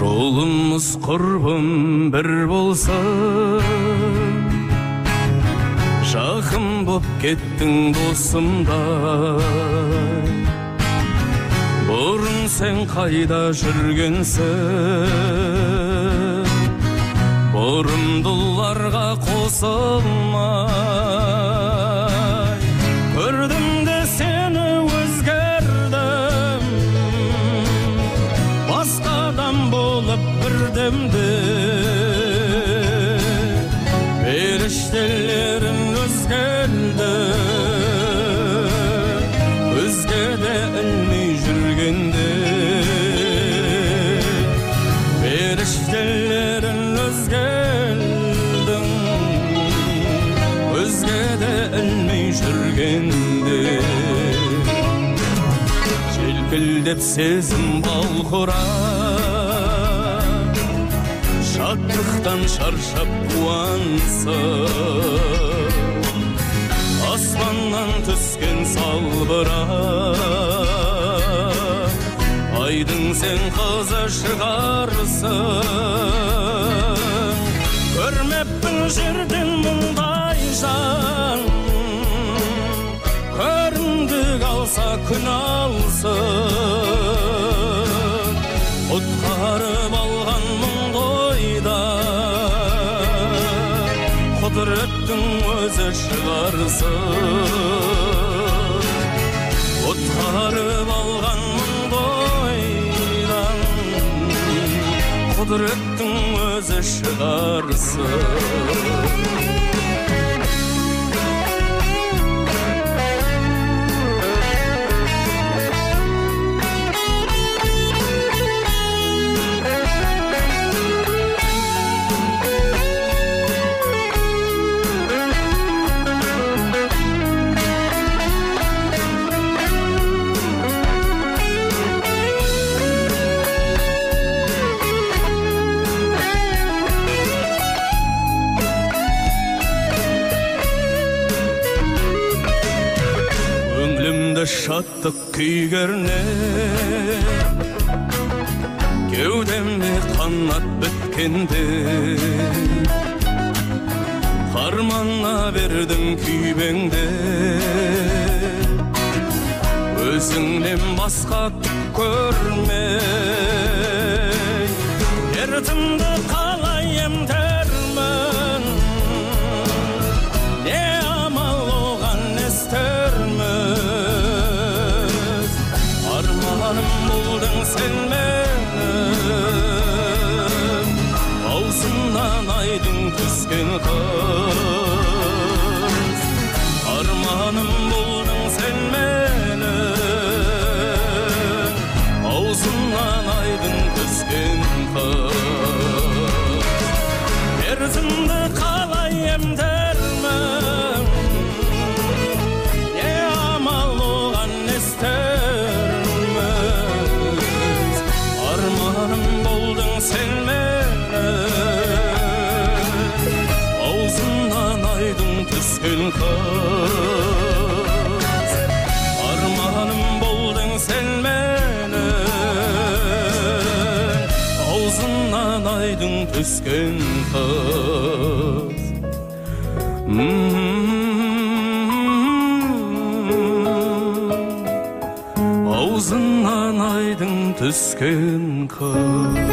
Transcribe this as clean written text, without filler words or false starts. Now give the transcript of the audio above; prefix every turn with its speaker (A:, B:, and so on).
A: Жолымыз құрбым бір болсын, жақын боп кеттің досымдай. Бұрын сен қайда жүргенсің, бұрымдыларға қосылмай. Көрдім де сені өзгердім, басқа адам болып бірдемде. Періштелерің өзгерді, өзге де ілмей жүргенде. Періштелерің өзгердің, өзге де ілмей жүргенде. Желкілдеп сезім балқұрап, шаттықтан шаршап қуансың. Аспаннан түскен салбырап, айдың сен қызы шығарсың. Көрмеппін жерден мұндай жан, көрімдік алса күн алсын. Құтқарып алған мұң ойда, құдіреттің өзі шығарсын. Құтқарып алған мұң ойдан, құдіреттің өзі шығарсын. Шаттық күйгерне, кеудемде қанат біткенде. Қармана бердің күйбеңде, өзіңнен басқа түк көрмей. Дертімді қалай емдермін, не амал оған естермін. Арманым болдың сен менің, аузымнан айдың түскен қыз. Арманым болдың сен менің, аузымнан айдың түскен қыз. Дертімді қалай емдермін, не амал оған естерміз. Арманым болдың сен менің, аузымнан айдың түскен қыз. Арманым болдың сен менің, аузымнан айдың түскен қыз. Аузынан айдың түскен қыз.